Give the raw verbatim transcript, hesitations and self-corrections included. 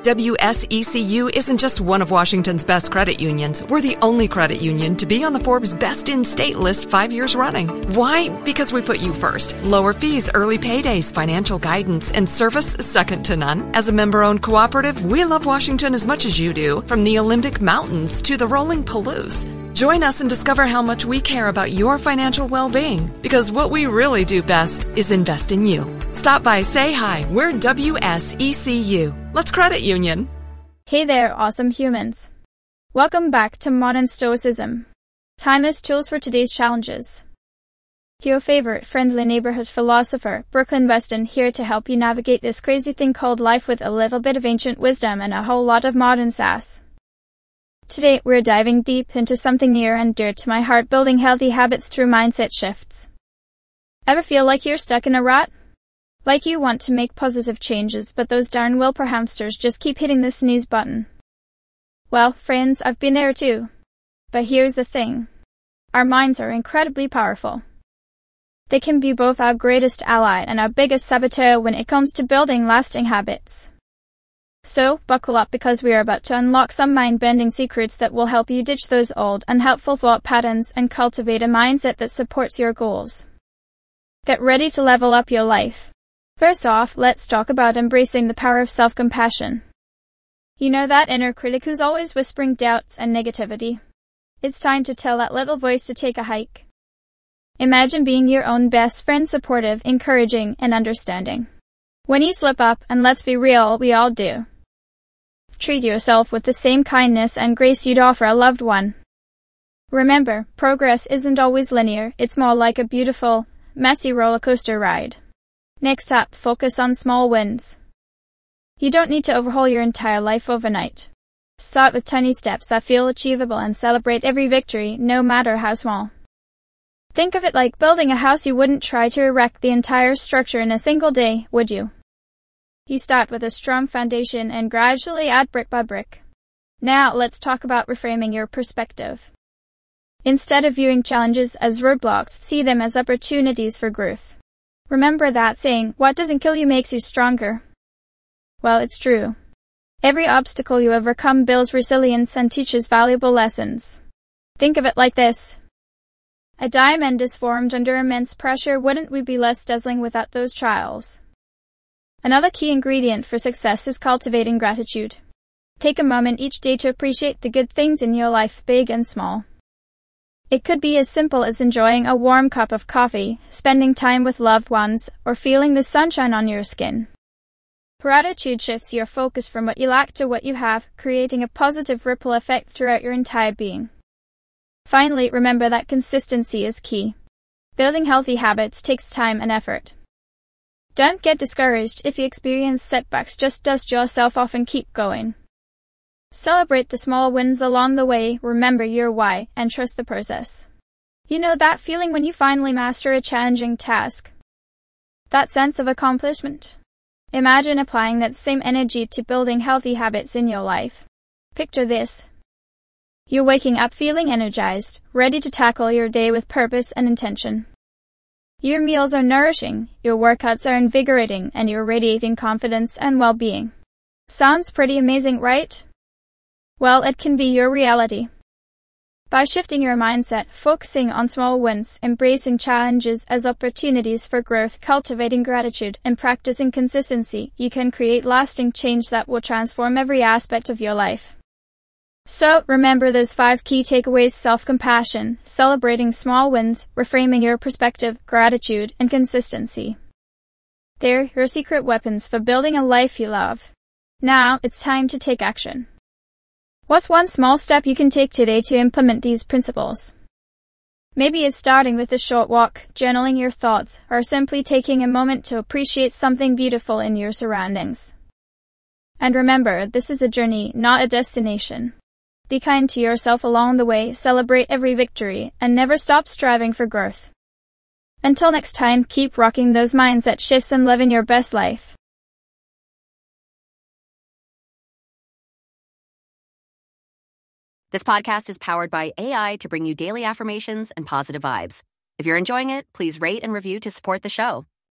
W S E C U isn't just one of Washington's best credit unions. We're the only credit union to be on the Forbes Best in State list five years running. Why? Because we put you first. Lower fees, early paydays, financial guidance, and service second to none. As a member-owned cooperative, we love Washington as much as you do, from the Olympic Mountains to the rolling Palouse. Join us and discover how much we care about your financial well-being, because what we really do best is invest in you. Stop by, say hi. We're W S E C U. Let's credit union. Hey there, awesome humans. Welcome back to Modern Stoicism. Timeless tools for today's challenges. Your favorite friendly neighborhood philosopher, Brooklyn Weston, here to help you navigate this crazy thing called life with a little bit of ancient wisdom and a whole lot of modern sass. Today, we're diving deep into something near and dear to my heart, building healthy habits through mindset shifts. Ever feel like you're stuck in a rut? Like you want to make positive changes, but those darn willpower hamsters just keep hitting the snooze button. Well, friends, I've been there too. But here's the thing. Our minds are incredibly powerful. They can be both our greatest ally and our biggest saboteur when it comes to building lasting habits. So, buckle up, because we are about to unlock some mind-bending secrets that will help you ditch those old, unhelpful thought patterns and cultivate a mindset that supports your goals. Get ready to level up your life. First off, let's talk about embracing the power of self-compassion. You know that inner critic who's always whispering doubts and negativity? It's time to tell that little voice to take a hike. Imagine being your own best friend, supportive, encouraging, and understanding. When you slip up, and let's be real, we all do, treat yourself with the same kindness and grace you'd offer a loved one. Remember, progress isn't always linear, it's more like a beautiful, messy roller coaster ride. Next up, focus on small wins. You don't need to overhaul your entire life overnight. Start with tiny steps that feel achievable and celebrate every victory, no matter how small. Think of it like building a house. You wouldn't try to erect the entire structure in a single day, would you? You start with a strong foundation and gradually add brick by brick. Now, let's talk about reframing your perspective. Instead of viewing challenges as roadblocks, see them as opportunities for growth. Remember that saying, what doesn't kill you makes you stronger. Well, it's true. Every obstacle you overcome builds resilience and teaches valuable lessons. Think of it like this. A diamond is formed under immense pressure. Wouldn't we be less dazzling without those trials? Another key ingredient for success is cultivating gratitude. Take a moment each day to appreciate the good things in your life, big and small. It could be as simple as enjoying a warm cup of coffee, spending time with loved ones, or feeling the sunshine on your skin. Gratitude shifts your focus from what you lack to what you have, creating a positive ripple effect throughout your entire being. Finally, remember that consistency is key. Building healthy habits takes time and effort. Don't get discouraged if you experience setbacks. Just dust yourself off and keep going. Celebrate the small wins along the way, remember your why, and trust the process. You know that feeling when you finally master a challenging task? That sense of accomplishment? Imagine applying that same energy to building healthy habits in your life. Picture this. You're waking up feeling energized, ready to tackle your day with purpose and intention. Your meals are nourishing, your workouts are invigorating, and you're radiating confidence and well-being. Sounds pretty amazing, right? Well, it can be your reality. By shifting your mindset, focusing on small wins, embracing challenges as opportunities for growth, cultivating gratitude, and practicing consistency, you can create lasting change that will transform every aspect of your life. So, remember those five key takeaways: self-compassion, celebrating small wins, reframing your perspective, gratitude, and consistency. They're your secret weapons for building a life you love. Now, it's time to take action. What's one small step you can take today to implement these principles? Maybe it's starting with a short walk, journaling your thoughts, or simply taking a moment to appreciate something beautiful in your surroundings. And remember, this is a journey, not a destination. Be kind to yourself along the way, celebrate every victory, and never stop striving for growth. Until next time, keep rocking those mindset shifts and living your best life. This podcast is powered by A I to bring you daily affirmations and positive vibes. If you're enjoying it, please rate and review to support the show.